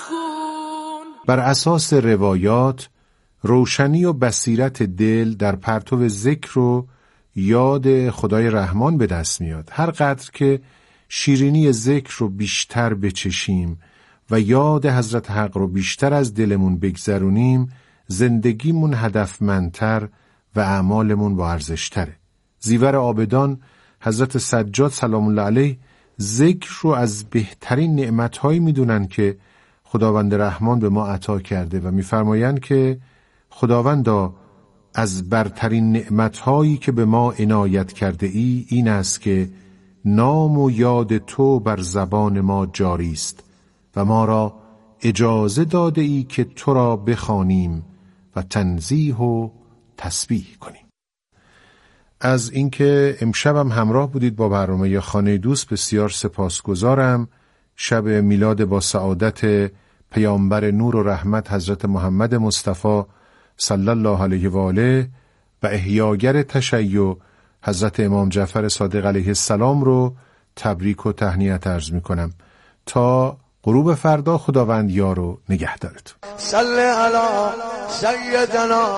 مخون. بر اساس روایات روشنی و بصیرت دل در پرتو ذکر و یاد خدای رحمان به دست میاد. هر قدر که شیرینی ذکر رو بیشتر بچشیم و یاد حضرت حق رو بیشتر از دلمون بگذرونیم، زندگیمون هدفمندتر و اعمالمون با ارزشتره. زیور عابدان حضرت سجاد سلام الله علیه ذکر رو از بهترین نعمتهایی میدونن که خداوند رحمان به ما عطا کرده و میفرمایند که خداوندا از برترین نعمتهایی که به ما عنایت کرده ای این است که نام و یاد تو بر زبان ما جاری است و ما را اجازه داده ای که تو را بخوانیم و تنزیه و تسبیح کنیم. از اینکه امشبم همراه بودید با برنامه خانه دوست بسیار سپاسگزارم. شب میلاد با سعادت پیامبر نور و رحمت حضرت محمد مصطفی صلی الله علیه و آله و احیاگر تشیع حضرت امام جعفر صادق علیه السلام رو تبریک و تهنیت عرض می کنم. تا غروب فردا خداوند یار و نگهدارتون. صلی علی سیدنا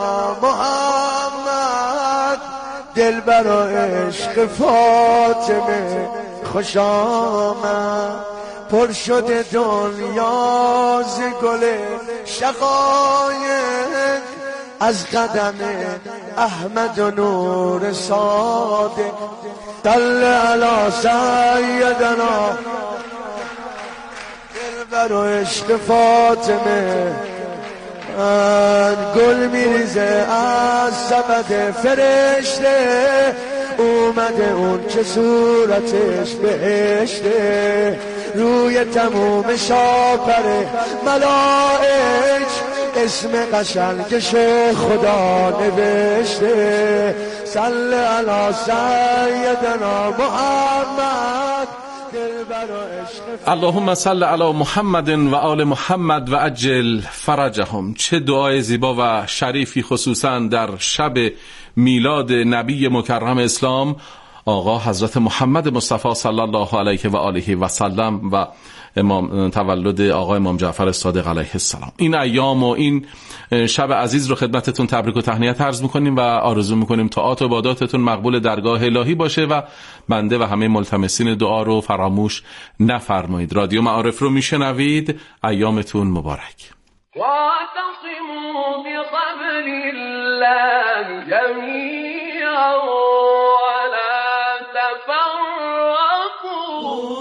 محمد دلبر و عشق فاطمه خوش آمد. پر شده دنیا ز گل شقایق از قدم احمد و نور صادق. صلی علی سیدنا دلبر و عشق فاطمه گل میریزه از سبد فرشته اومده اون که صورتش بهشته روی تموم شاپر ملائک اسم قشنگش خدا نوشته. صلی علی سیدنا محمد اللهم صل علی محمد و آل محمد و عجل فرجهم. چه دعای زیبا و شریفی، خصوصا در شب میلاد نبی مکرم اسلام آقا حضرت محمد مصطفی صلی الله علیه و آله و سلم و تولد آقا امام جعفر صادق علیه السلام. این ایام و این شب عزیز رو خدمتتون تبریک و تهنیت عرض میکنیم و آرزو میکنیم طاعات و عباداتتون مقبول درگاه الهی باشه و بنده و همه ملتمسین دعا رو فراموش نفرمایید. رادیو معارف رو میشنوید. ایامتون مبارک. واعتصموا بحبل الله جميعا ولا تفرقوا.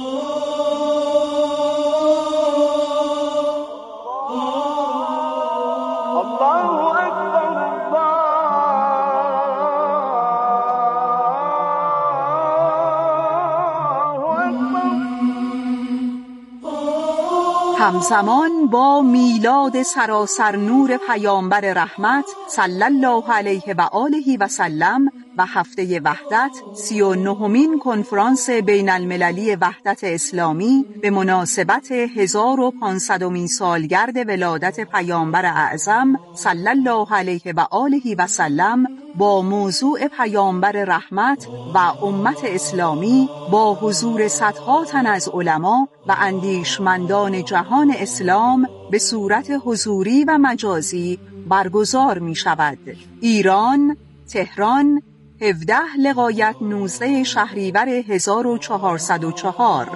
همزمان با میلاد سراسر نور پیامبر رحمت صلی الله علیه و آله و سلم و هفته وحدت 39مین کنفرانس بین المللی وحدت اسلامی به مناسبت 1500مین سالگرد ولادت پیامبر اعظم صلی الله علیه و آله و سلم با موضوع پیامبر رحمت و امت اسلامی با حضور صدها تن از علما و اندیشمندان جهان اسلام به صورت حضوری و مجازی برگزار می شود. ایران، تهران، 17 لغایت 19 شهریور 1404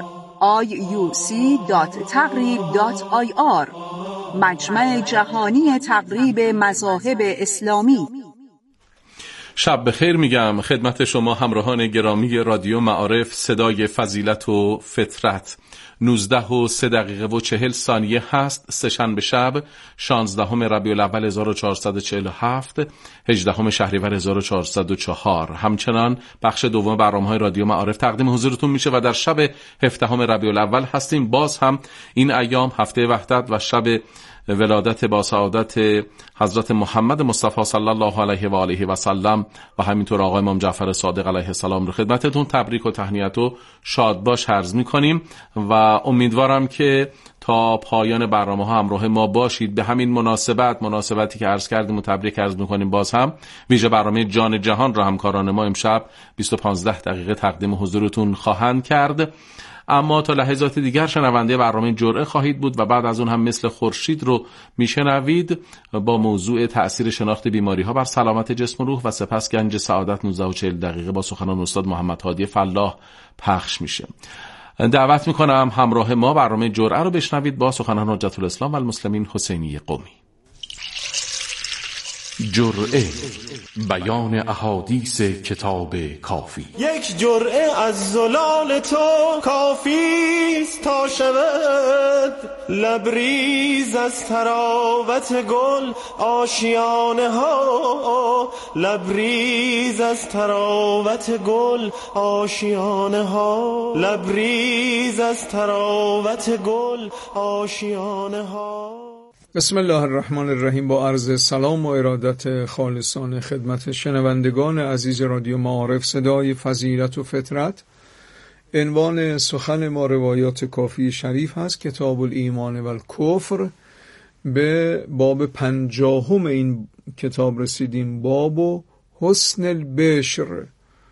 iuc.taqrib.ir مجمع جهانی تقریب مذاهب اسلامی. شب بخیر میگم خدمت شما همراهان گرامی رادیو معارف صدای فضیلت و فطرت. 19:03 هست، سه‌شنبه شب 16 ربیع الاول 1447 18 شهریور 1404. همچنان بخش دوم برنامه‌های رادیو معارف تقدیم حضورتون میشه و در شب 17 ربیع الاول هستیم. باز هم این ایام هفته وحدت و شب ولادت با سعادت حضرت محمد مصطفی صلی الله علیه و آله و سلم و همینطور آقا امام جعفر صادق علیه السلام رو خدمتتون تبریک و تهنیت و شادباش عرض می‌کنیم و امیدوارم که تا پایان برنامه ها همراه ما باشید. به همین مناسبتی که عرض کردیم و تبریک عرض می‌کنیم. باز هم ویژه برنامه جان جهان را همکاران ما امشب 25 دقیقه تقدیم حضورتون خواهند کرد. اما تا لحظات دیگر شنونده برنامه جرعه خواهید بود و بعد از اون هم مثل خورشید رو میشنوید با موضوع تأثیر شناخت بیماری ها بر سلامت جسم و روح و سپس گنج سعادت 19:40 با سخنان استاد محمد هادی فلاح پخش میشه. دعوت میکنم همراه ما برنامه جرعه رو بشنوید با سخنان حجت الاسلام و المسلمین حسینی قمی. جرعه، بیان احادیث کتاب کافی. یک جرعه از زلال تو کافیست تا شود لبریز از تراوت گل آشیانه ها، لبریز از تراوت گل آشیانه ها، لبریز از تراوت گل آشیانه ها. بسم الله الرحمن الرحیم. با عرض سلام و ارادت خالصانه خدمت شنوندگان عزیز رادیو معارف صدای فضیلت و فطرت. عنوان سخن ما روایات کافی شریف هست، کتاب الایمان و الکفر. به باب 50 این کتاب رسیدیم، باب و حسن البشر،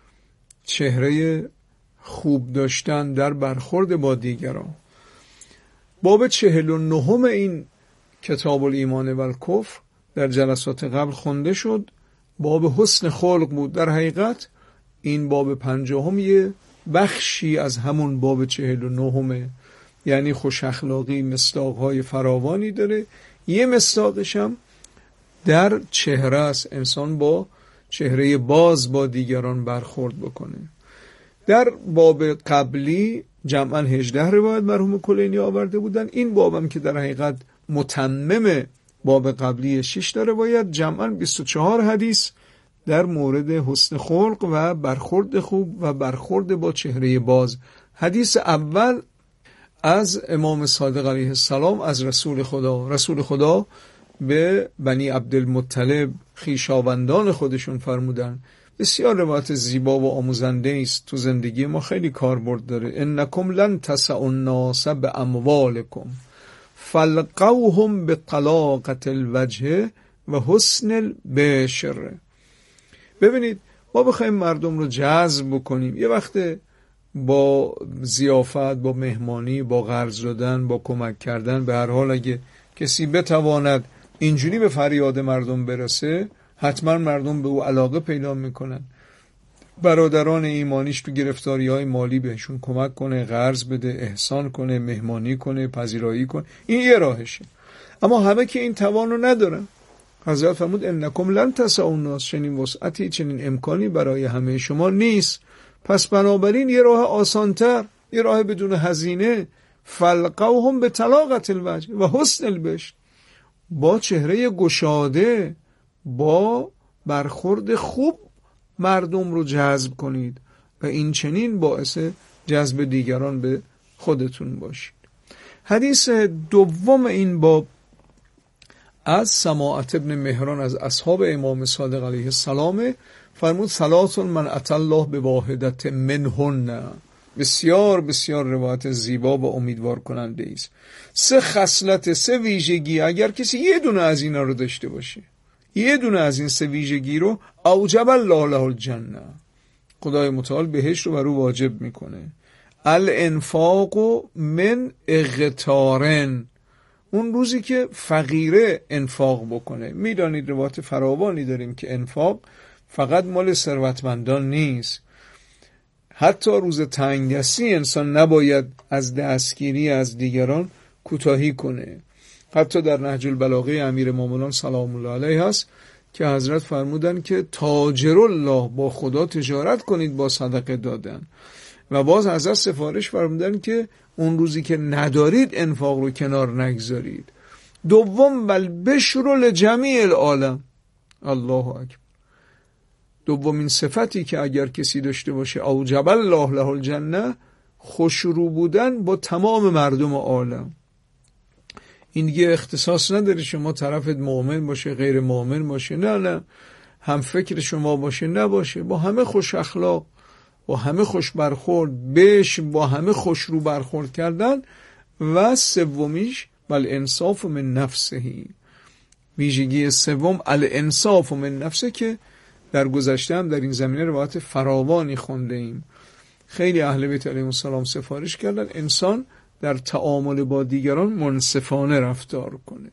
چهره خوب داشتن در برخورد با دیگران. باب 49 این کتاب الایمان و الکفر در جلسات قبل خونده شد، باب حسن خلق بود. در حقیقت این باب 50 یه بخشی از همون باب 49، یعنی خوش اخلاقی مصداقهای فراوانی داره. یه مصداقش هم در چهره است، انسان با چهره باز با دیگران برخورد بکنه. در باب قبلی جمعاً 18 روایت مرحوم کلینی آورده بودن. این بابم که در حقیقت متمم باب قبلی 6 روایت، جمعاً 24 حدیث در مورد حسن خلق و برخورد خوب و برخورد با چهره باز. حدیث اول از امام صادق علیه السلام از رسول خدا به بنی عبدالمطلب خویشاوندان خودشون فرمودن. بسیار روایت زیبا و آموزنده است، تو زندگی ما خیلی کاربرد داره. انکم لن تسعوا الناس باموالکم فلقوهم بطلاقة الوجه و حسن البشر. ببینید، ما بخوایم مردم رو جذب بکنیم، یه وقت با ضیافت، با مهمانی، با قرض دادن، با کمک کردن، به هر حال اگه کسی بتواند اینجوری به فریاد مردم برسه، حتما مردم به او علاقه پیدا میکنن. برادران ایمانیش تو گرفتاری‌های مالی بهشون کمک کنه، قرض بده، احسان کنه، مهمانی کنه، پذیرایی کنه. این یه راهشه. اما همه که این توانو ندارن. حضرت فرمود انکم لن تسعوا الناس، چنین وسعتی، چنین امکانی برای همه شما نیست. پس بنابراین یه راه آسانتر، یه راه بدون هزینه، فلقوهم بطلاقة الوجه و حسن البشر، با چهره گشاده، با برخورد خوب مردم رو جذب کنید و این چنین باعث جذب دیگران به خودتون باشید. حدیث دوم این باب از سماعة ابن مهران از اصحاب امام صادق علیه السلام فرمود ثلاث من اتی الله بواحدة منهن. بسیار بسیار روایت زیبا و امیدوار کننده است. 3 خصلت، 3 ویژگی، اگر کسی یه دونه از اینا رو داشته باشه، یه دونه از این 3 ویژگی رو، اوجب الله له الجنه، خدای متعال بهشت رو بر او واجب میکنه. الانفاق من اغتارن، اون روزی که فقیره انفاق بکنه. میدانید روایت فراوانی داریم که انفاق فقط مال ثروتمندان نیست. حتی روز تنگدستی انسان نباید از دستگیری از دیگران کوتاهی کنه. حتی در نهج البلاغه امیر مومنان سلام الله علیه هست که حضرت فرمودن که تاجر الله، با خدا تجارت کنید با صدقه دادن. و باز حضرت سفارش فرمودن که اون روزی که ندارید انفاق رو کنار نگذارید. دوم والبشر لجمیع العالم. الله اکبر. دومین صفتی که اگر کسی داشته باشه، اوجب الله له الجنه، خوشرو بودن با تمام مردم عالم. این دیگه اختصاص نداره شما طرفت مؤمن باشه، غیر مؤمن باشه، نه، هم فکر شما باشه نباشه، با همه خوش اخلاق، با همه خوش برخورد، با همه خوش رو برخورد کردن. و سومیش الانصاف من نفسه، ویژگی سوم الانصاف من نفسه که در گذشته هم در این زمینه روایت فراوانی خونده ایم. خیلی اهل بیت علیهم السلام سفارش کردن انسان در تعامل با دیگران منصفانه رفتار کنه.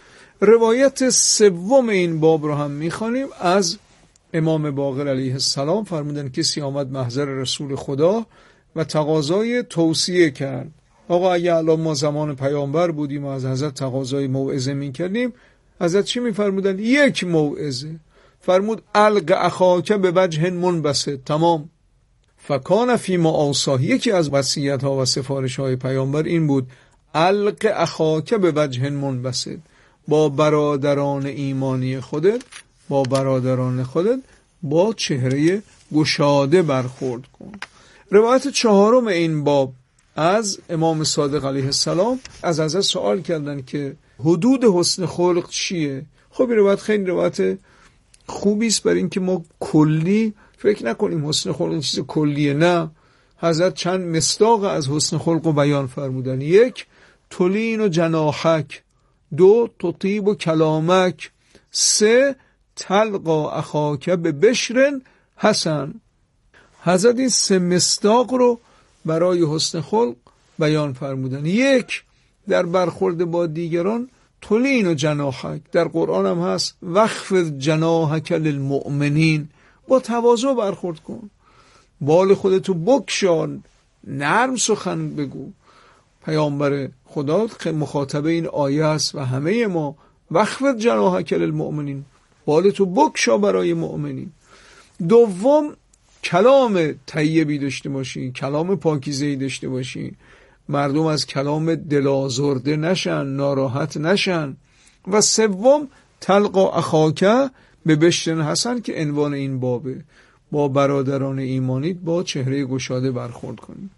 روایت سوم این باب رو هم میخوانیم از امام باقر علیه السلام. فرمودن کسی آمد محضر رسول خدا و تقاضای توصیه کرد. آقا اگه الان ما زمان پیامبر بودیم و از حضرت تقاضای موعظه میکردیم، حضرت چی میفرمودن؟ یک موعظه. فرمود الق اخاک به وجه منبسط. تمام. فکان فی ما اوصاه. یکی از وصیت ها و سفارش های پیامبر این بود الق اخاک به وجه منبسط. با برادران ایمانی خودت، با برادران خودت با چهره گشاده برخورد کن. روایت چهارم این باب از امام صادق علیه السلام، از حضرت سوال کردن که حدود حسن خلق چیه؟ خب این روایت خیلی روایت خوبی است برای اینکه ما کلی فکر نکنیم حسن خلق این چیز کلیه. نه، حضرت چند مصداق از حسن خلق رو بیان فرمودن. یک، تلین و جناحک. دو، تطیب و کلامک. سه، تلقا اخاک به بشر حسن. حضرت این سه مصداق رو برای حسن خلق بیان فرمودن. یک، در برخورد با دیگران تلین و جناحک. در قرآن هم هست وخفض جناحک للمؤمنین. با تواضع برخورد کن، بال خودتو بکشان، نرم سخن بگو. پیامبر خدا مخاطب این آیه است و همه ما. وخفض جناحک للمؤمنین، بالتو بکشا برای مؤمنین. دوم، کلام طیبی داشته باشی، کلام پاکیزه‌ای داشته باشی، مردم از کلام دلازرده نشن، ناراحت نشن. و سوم، تلقا اخاک به بشر حسن که عنوان این بابه. با برادران ایمانیت با چهره گشاده برخورد کنیم.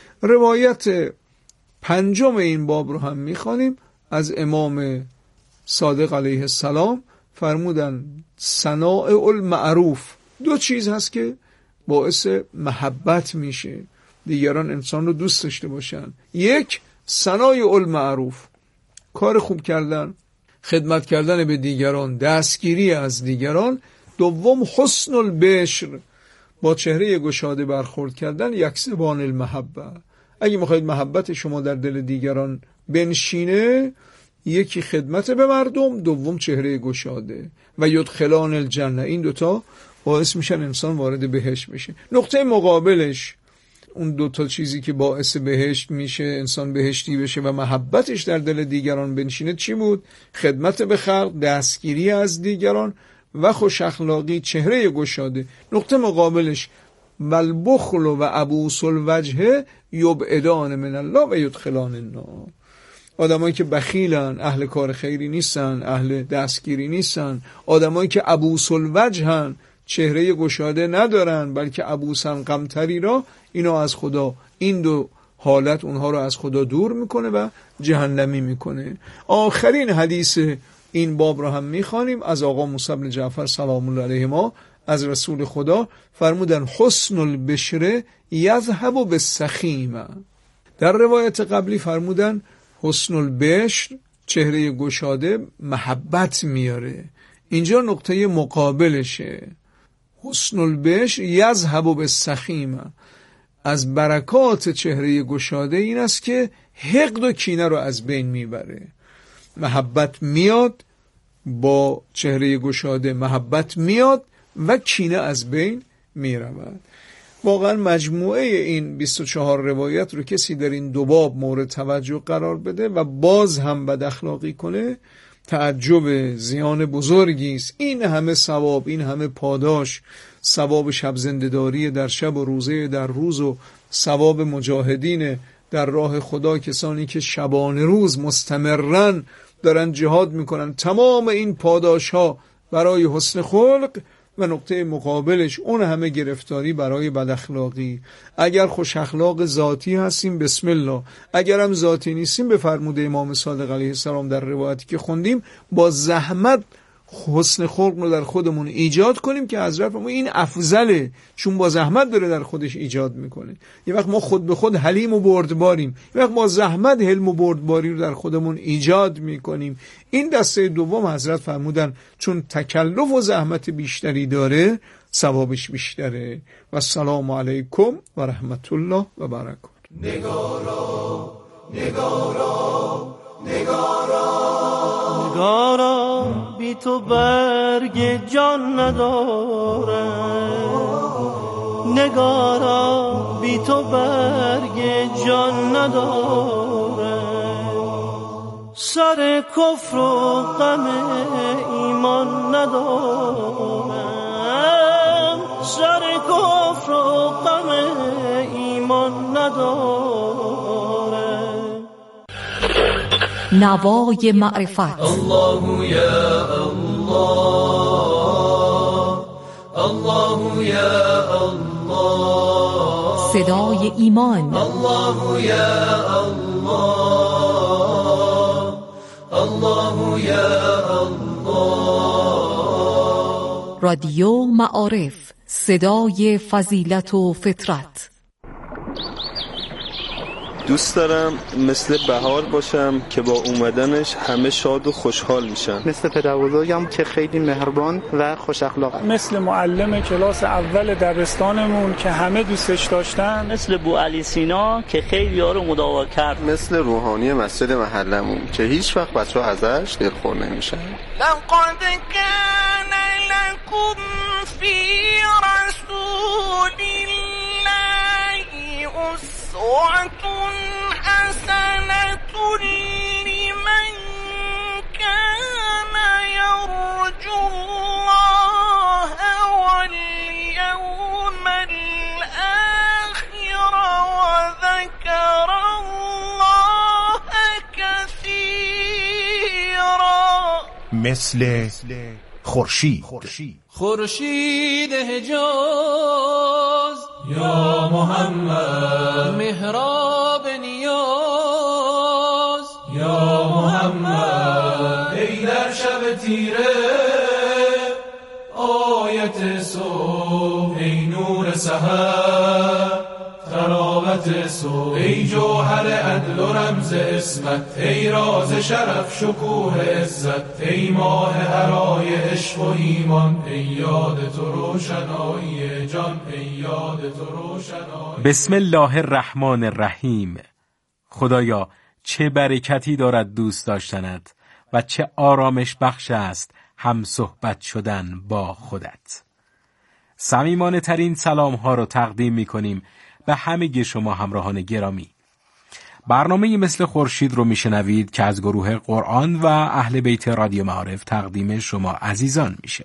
روایت پنجم این باب رو هم میخوانیم از امام صادق علیه السلام. فرمودن صناع المعروف. دو چیز هست که باعث محبت میشه، دیگران انسان رو دوست داشته باشن. یک، صناع المعروف، کار خوب کردن، خدمت کردن به دیگران، دستگیری از دیگران. دوم، حسن البشر، با چهره گشاده برخورد کردن. یکسبان المحبه. اگه میخواید محبت شما در دل دیگران بنشینه، یکی خدمت به مردم، دوم چهره گشاده. و یدخلان الجنه. این دوتا باعث میشن انسان وارد بهشت بشه. نقطه مقابلش، اون دوتا چیزی که باعث بهشت میشه انسان بهشتی بشه و محبتش در دل دیگران بنشینه چی بود؟ خدمت به خلق، دستگیری از دیگران و خوش اخلاقی، چهره گشاده. نقطه مقابلش والبخل و عبوس الوجه یبعدان من الله و یدخلان النار. آدمایی که بخیلن، اهل کار خیری نیستن، اهل دستگیری نیستن. آدمایی که عبوس الوجهن، چهره گشاده ندارن، بلکه عبوسن قمتری را، اینا از خدا، این دو حالت اونها رو از خدا دور میکنه و جهنمی میکنه. آخرین حدیث این باب رو هم میخوانیم از آقا موسی بن جعفر سلام الله علیهما از رسول خدا. فرمودن حسن البشر یذهب بالسخیمه. در روایت قبلی فرمودن حسن البشر، چهره گشاده، محبت میاره. اینجا نقطه مقابلشه. حسن البشر یذهب بالسخیمه. از برکات چهره گشاده این است که حقد و کینه رو از بین میبره. محبت میاد با چهره گشاده، محبت میاد و کینه از بین میرود. واقعا مجموعه این 24 روایت رو کسی در این دو باب مورد توجه قرار بده و باز هم بد اخلاقی کنه، تعجب زیان بزرگی است. این همه ثواب، این همه پاداش، ثواب شب زنده‌داری در شب و روزه در روز و ثواب مجاهدین در راه خدا، کسانی که شبانه روز مستمرن دارن جهاد میکنن، تمام این پاداش ها برای حسن خلق و نقطه مقابلش اون همه گرفتاری برای بد اخلاقی. اگر خوش اخلاق ذاتی هستیم بسم الله، اگر هم ذاتی نیستیم به فرموده امام صادق علیه السلام در روایتی که خوندیم با زحمت حسن خلق رو در خودمون ایجاد کنیم که حضرت فرمود این افضله، چون با زحمت داره در خودش ایجاد میکنه. یه وقت ما خود به خود حلیم و بردباریم، یه وقت با زحمت حلم و بردباری رو در خودمون ایجاد میکنیم. این دسته دوم حضرت فرمودن چون تکلف و زحمت بیشتری داره ثوابش بیشتره. و السلام علیکم و رحمت الله و برکاته. نگارا نگارا نگارا نگارا بی تو برگ جان نداره، نگارا بی تو برگ جان نداره، سر کفر و غم ایمان نداره، سر کفر و غم ایمان نداره. نوای معرفت. الله یا الله، الله یا الله، صدای ایمان. الله یا الله، الله یا الله. رادیو معارف، صدای فضیلت و فطرت. دوست دارم مثل بهار باشم که با اومدنش همه شاد و خوشحال میشن. مثل پدربزرگم که خیلی مهربان و خوش اخلاق. مثل معلم کلاس اول دبستانمون که همه دوستش داشتن. مثل بو علی سینا که خیلی ها رو مداوا کرد. مثل روحانی مسجد محلمون که هیچ وقت بچه‌ها ازش دلخور نمیشن. لقد كان لكم في رسول الله أسوة حسنة لمن كان يرجو الله واليوم الآخر وذكر الله كثيرا. مثل خورشید. خورشید حجاز یا محمد، محراب نیاز یا محمد، ای در شب تیره آیت صبح، ای نور سحر تراوت صبح، ای جوهر عدل و رمز اسمت، ای راز شرف شکوه عزت، ای ماه هرای عشق و ایمان، ای یاد تو روشنایی جان، ای یاد تو روشنایی. بسم الله الرحمن الرحیم. خدایا چه برکتی دارد دوست داشتنت و چه آرامش بخش است هم صحبت شدن با خودت. صمیمانه ترین سلام ها رو تقدیم می کنیم به همه شما همراهان گرامی. برنامه مثل خورشید رو میشنوید که از گروه قرآن و اهل بیت رادیو معارف تقدیم شما عزیزان میشه.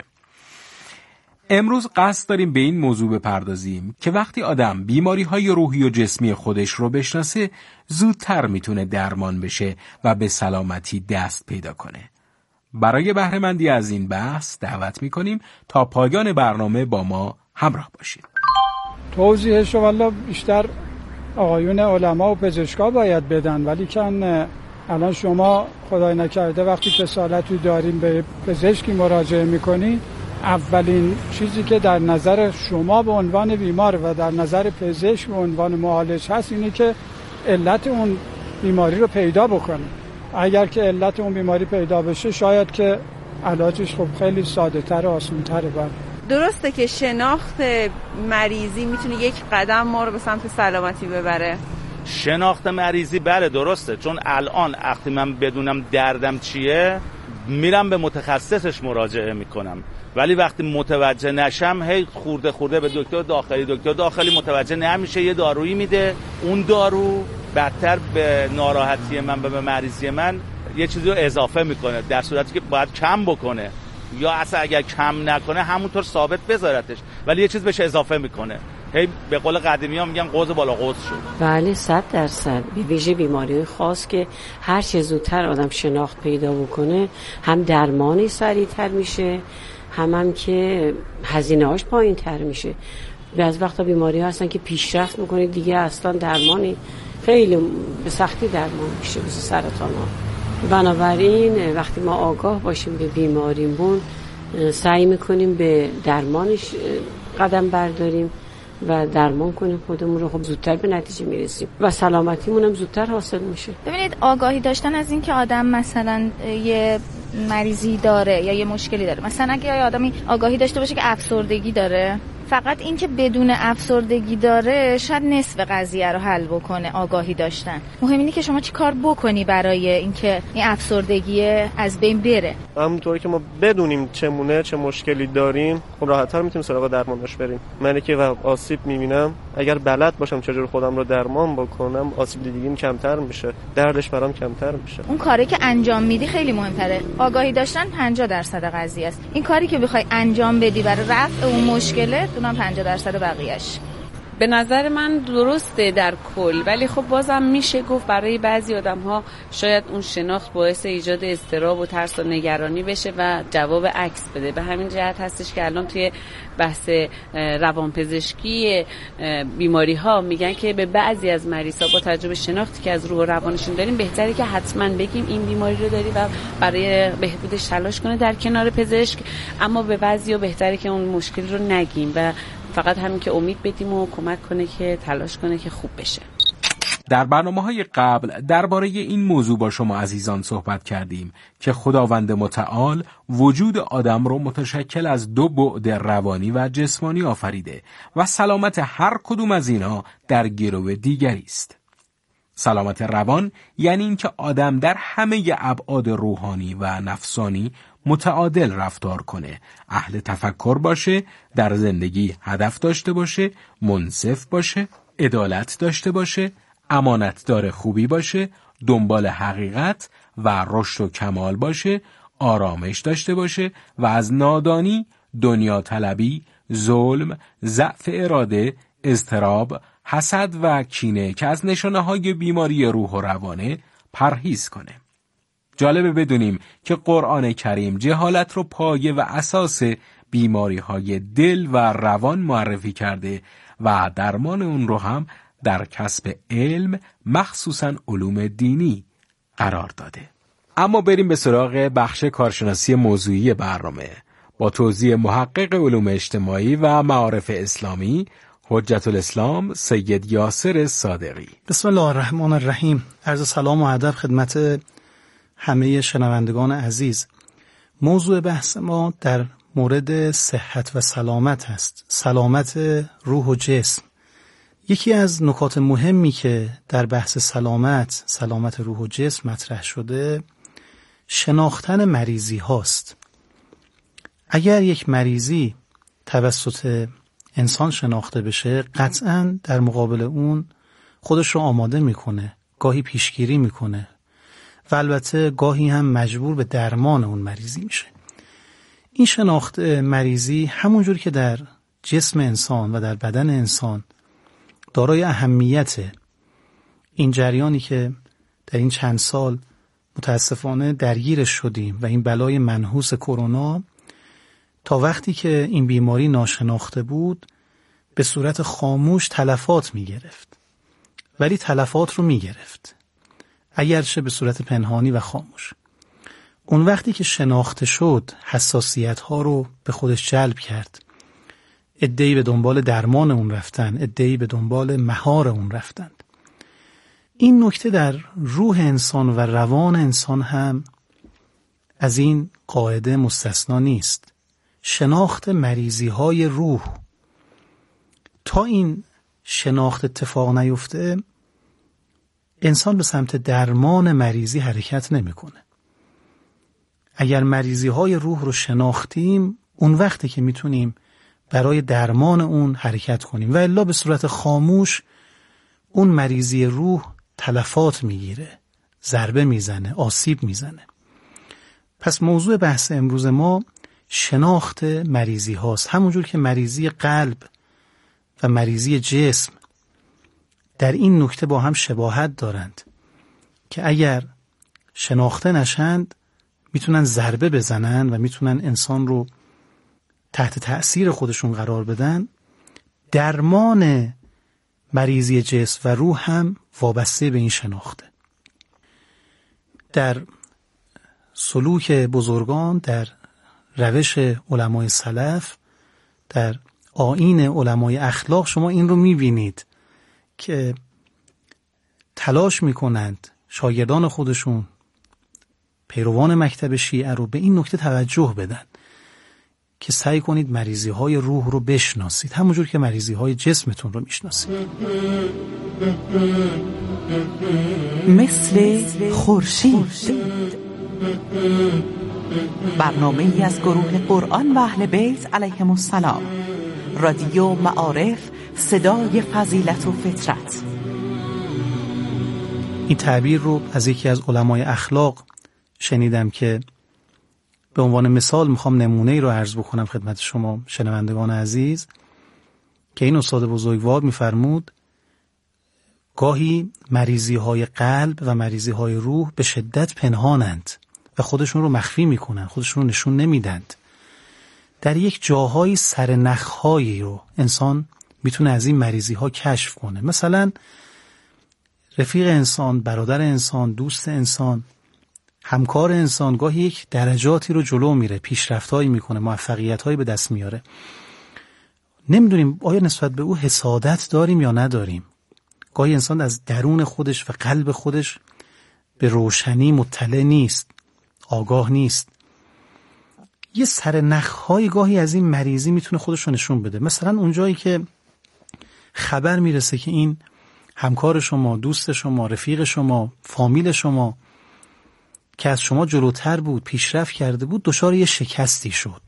امروز قصد داریم به این موضوع بپردازیم که وقتی آدم بیماری‌های روحی و جسمی خودش رو بشناسه زودتر میتونه درمان بشه و به سلامتی دست پیدا کنه. برای بهره‌مندی از این بحث دعوت میکنیم تا پایان برنامه با ما همراه باشید. توضیحش رو والا بیشتر آقایون علما و پزشکا باید بدن، ولی کن الان شما خدای نکرده وقتی کسالتی دارین به پزشکی مراجعه میکنی، اولین چیزی که در نظر شما به عنوان بیمار و در نظر پزشک به عنوان معالج هست اینه که علت اون بیماری رو پیدا بکنه. اگر که علت اون بیماری پیدا بشه شاید که علاجش خب خیلی ساده تر و آسان تره. درسته که شناخت مریضی میتونه یک قدم ما رو به سمت سلامتی ببره. شناخت مریضی بله درسته، چون الان وقتی من بدونم دردم چیه میرم به متخصصش مراجعه میکنم، ولی وقتی متوجه نشم هی خورده به دکتر داخلی متوجه نمیشه، یه دارویی میده، اون دارو بدتر به ناراحتی من به مریضی من یه چیزی رو اضافه میکنه، در صورتی که باید کم بکنه یا اصلا اگر کم نکنه همونطور ثابت بذارتش، ولی یه چیز بهش اضافه میکنه. هی به قول قدیمی ها میگن قوز بالا قوز شد. بله 100%. به ویژه بیماری خاص که هر چه زودتر آدم شناخت پیدا بکنه هم درمانی سریعتر میشه، هم که هزینه هاش پایین تر میشه. بعض وقتا بیماری هستن که پیشرفت میکنه دیگه اصلا درمانی خیلی به سختی درمان میشه، مثل سرطان ها. بنابراین وقتی ما آگاه باشیم به بیماریمون سعی میکنیم به درمانش قدم برداریم و درمان کنیم خودمون رو، خب زودتر به نتیجه میرسیم و سلامتیمون هم زودتر حاصل میشه. ببینید آگاهی داشتن از این که آدم مثلا یه مریضی داره یا یه مشکلی داره، مثلا اگه یه آدمی آگاهی داشته باشه که افسردگی داره، فقط این که بدون افسردگی داره شاید نصف قضیه رو حل بکنه. آگاهی داشتن مهم اینه که شما چی کار بکنی برای اینکه این افسردگی از بین بره. همونطوری که ما بدونیم چمونه چه مشکلی داریم، خب راحت‌تر میتونیم سراغ درمانش بریم. من که آسیب میبینم، اگر بلد باشم چجوری خودم رو درمان بکنم، آسیب دیدگیم کمتر میشه، دردش برام کمتر میشه. اون کاری که انجام میدی خیلی مهم‌تره. آگاهی داشتن 50% قضیه است. این کاری که بخوای انجام بدی برای رفع اون مشکله، اونم 50% بقیه‌اش. به نظر من درسته در کل، ولی خب بازم میشه گفت برای بعضی آدم‌ها شاید اون شناخت باعث ایجاد اضطراب و ترس و نگرانی بشه و جواب عکس بده. به همین جهت هستش که الان توی بحث روانپزشکی بیماری‌ها میگن که به بعضی از مریض‌ها با توجه به شناختی که از روح و روانشون داریم بهتره که حتما بگیم این بیماری رو داری و برای بهبودش تلاش کنه در کنار پزشک، اما به بعضی‌ها بهتره که اون مشکل رو نگیم و فقط همین که امید بدیم و کمک کنه که تلاش کنه که خوب بشه. در برنامه‌های قبل درباره این موضوع با شما عزیزان صحبت کردیم که خداوند متعال وجود آدم رو متشکل از دو بعد روانی و جسمانی آفریده و سلامت هر کدوم از اینا در گرو دیگری است. سلامت روان یعنی اینکه آدم در همه ابعاد روحانی و نفسانی متعادل رفتار کنه، اهل تفکر باشه، در زندگی هدف داشته باشه، منصف باشه، عدالت داشته باشه، امانتدار خوبی باشه، دنبال حقیقت و رشد و کمال باشه، آرامش داشته باشه و از نادانی، دنیا طلبی، ظلم، ضعف اراده، اضطراب، حسد و کینه که از نشانه‌های بیماری روح و روانه پرهیز کنه. جالبه بدونیم که قرآن کریم جهالت رو پایه و اساس بیماری‌های دل و روان معرفی کرده و درمان اون رو هم در کسب علم، مخصوصاً علوم دینی قرار داده. اما بریم به سراغ بخش کارشناسی موضوعی برنامه با توضیح محقق علوم اجتماعی و معارف اسلامی حجت الاسلام سید یاسر صادقی. بسم الله الرحمن الرحیم. عرض سلام و ادب خدمت همه شنوندگان عزیز. موضوع بحث ما در مورد صحت و سلامت هست، سلامت روح و جسم. یکی از نکات مهمی که در بحث سلامت روح و جسم مطرح شده، شناختن مریضی هاست. اگر یک مریضی توسط انسان شناخته بشه، قطعاً در مقابل اون خودش رو آماده میکنه، گاهی پیشگیری میکنه و البته گاهی هم مجبور به درمان اون مریضی میشه. این شناخت مریضی همونجور که در جسم انسان و در بدن انسان دارای اهمیت، این جریانی که در این چند سال متاسفانه درگیرش شدیم و این بلای منحوس کرونا، تا وقتی که این بیماری ناشناخته بود به صورت خاموش تلفات میگرفت، ولی تلفات رو میگرفت اگرچه به صورت پنهانی و خاموش. اون وقتی که شناخته شد حساسیت ها رو به خودش جلب کرد، عده‌ای به دنبال درمان اون رفتن، عده‌ای به دنبال مهار اون رفتند. این نکته در روح انسان و روان انسان هم از این قاعده مستثنا نیست. شناخت مریضی های روح، تا این شناخت اتفاق نیفته انسان به سمت درمان مریضی حرکت نمیکنه. اگر مریضی های روح رو شناختیم، اون وقتی که میتونیم برای درمان اون حرکت کنیم، و الا به صورت خاموش اون مریضی روح تلفات میگیره، ضربه میزنه، آسیب میزنه. پس موضوع بحث امروز ما شناخت مریضی هاست. همونجور که مریضی قلب و مریضی جسم در این نکته با هم شباهت دارند که اگر شناخته نشند میتونن ضربه بزنن و میتونن انسان رو تحت تأثیر خودشون قرار بدن. درمان مریضی جسم و روح هم وابسته به این شناخته. در سلوک بزرگان، در روش علمای سلف، در آیین علمای اخلاق شما این رو میبینید که تلاش میکنند شاگردان خودشون، پیروان مکتب شیعه رو به این نکته توجه بدن که سعی کنید مریضی های روح رو بشناسید همونجور که مریضی های جسمتون رو میشناسید. مثل خورشید، برنامه‌ای از گروه قرآن و اهل بیت علیهم السلام، رادیو معارف، صدای فضیلت و فطرت. این تعبیر رو از یکی از علمای اخلاق شنیدم که به عنوان مثال میخوام نمونه ای رو عرض بکنم خدمت شما شنوندگان عزیز، که این استاد بزرگوار میفرمود گاهی مریضی های قلب و مریضی های روح به شدت پنهانند و خودشون رو مخفی میکنن، خودشون رو نشون نمیدند. در یک جاهای سرنخهایی رو انسان میتونه از این مریضی ها کشف کنه. مثلا رفیق انسان، برادر انسان، دوست انسان، همکار انسان گاهی یک درجاتی رو جلو میره، پیشرفتایی میکنه، موفقیتایی به دست میاره. نمیدونیم آیا نسبت به او حسادت داریم یا نداریم. گاهی انسان از درون خودش و قلب خودش به روشنی مطلع نیست، آگاه نیست. یه سرنخ‌های گاهی از این مریضی میتونه خودش رو نشون بده. مثلا اونجایی که خبر میرسه که این همکار شما، دوست شما، رفیق شما، فامیل شما که از شما جلوتر بود، پیشرفت کرده بود، دچار یه شکستی شد.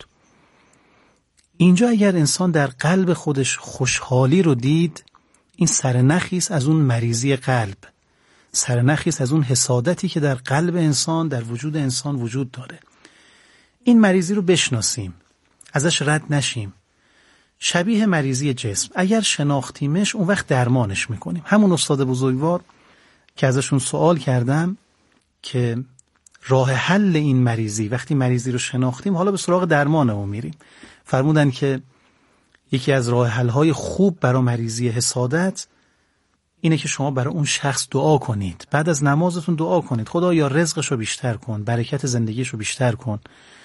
اینجا اگر انسان در قلب خودش خوشحالی رو دید، این سرنخی است از اون مریضی قلب، سرنخی است از اون حسادتی که در قلب انسان، در وجود انسان وجود داره. این مریضی رو بشناسیم، ازش رد نشیم. شبیه مریضی جسم، اگر شناختیمش اون وقت درمانش میکنیم. همون استاد بزرگوار که ازشون سوال کردم که راه حل این مریضی، وقتی مریضی رو شناختیم حالا به سراغ درمان اون میریم، فرمودن که یکی از راه حل‌های خوب برای مریضی حسادت اینه که شما برای اون شخص دعا کنید. بعد از نمازتون دعا کنید خدایا رزقش رو بیشتر کن، برکت زندگیش رو بیشتر کن،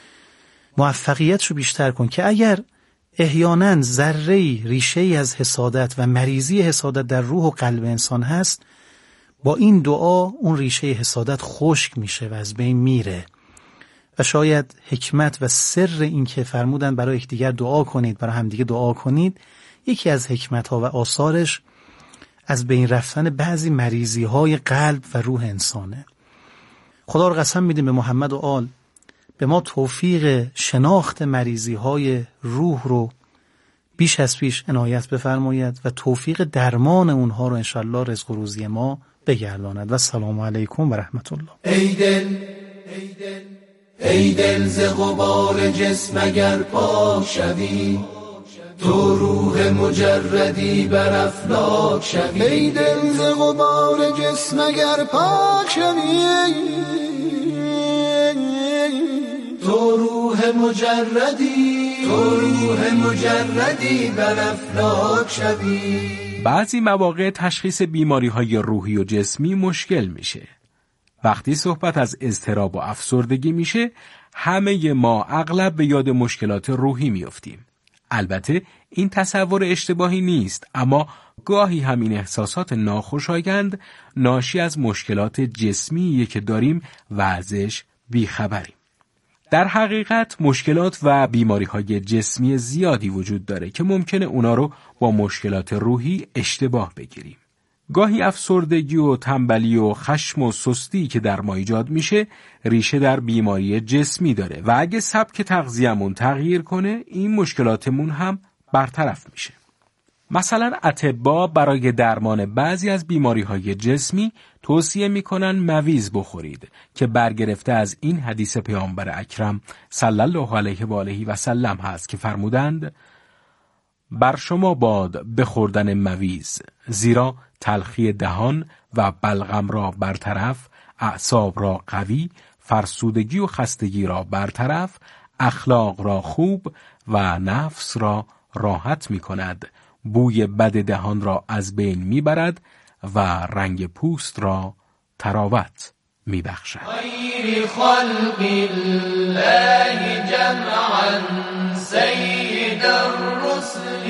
موفقیتش رو بیشتر کن، که اگر احیانا ذره‌ای ریشه‌ای از حسادت و مریضی حسادت در روح و قلب انسان هست، با این دعا اون ریشه حسادت خشک میشه و از بین میره. و شاید حکمت و سر این که فرمودن برای یکدیگر دعا کنید، برای همدیگه دعا کنید، یکی از حکمت‌ها و آثارش از بین رفتن بعضی مریضی‌های قلب و روح انسانه. خدا رو قسم میدیم به محمد و آل به ما توفیق شناخت مریضی‌های روح رو بیش از پیش عنایت بفرماید و توفیق درمان اونها رو انشالله رزق و روزی ما بگرداند. و السلام علیکم و رحمت الله. ای دل ز غبار جسم اگر پاک شوی، تو روح مجردی بر افلاک شوی. ای دل ز غبار جسم اگر پاک شوی، تو روح مجردی بر افلاک شوی. بعضی مواقع تشخیص بیماری‌های روحی و جسمی مشکل میشه. وقتی صحبت از اضطراب و افسردگی میشه، همه ما اغلب به یاد مشکلات روحی میافتیم. البته این تصور اشتباهی نیست، اما گاهی همین احساسات ناخوشایند ناشی از مشکلات جسمیه که داریم و ازش بیخبریم. در حقیقت مشکلات و بیماری‌های جسمی زیادی وجود داره که ممکنه اونا رو با مشکلات روحی اشتباه بگیریم. گاهی افسردگی و تنبلی و خشم و سستی که در ما ایجاد میشه ریشه در بیماری جسمی داره و اگه سبک تغذیه‌مون تغییر کنه این مشکلاتمون هم برطرف میشه. مثلا اطباء برای درمان بعضی از بیماری‌های جسمی توصیه میکنن مویز بخورید که برگرفته از این حدیث پیامبر اکرم صلی الله علیه و آله و سلم هست که فرمودند بر شما باد بخوردن مویز، زیرا تلخی دهان و بلغم را برطرف، اعصاب را قوی، فرسودگی و خستگی را برطرف، اخلاق را خوب و نفس را راحت می کند، بوی بد دهان را از بین می برد و رنگ پوست را تراوت میبخشد. خیر خلق الله جمعا سید الرسل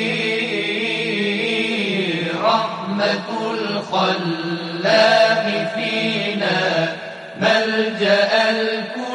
رحمت الخلاق فینا ملجأ الكل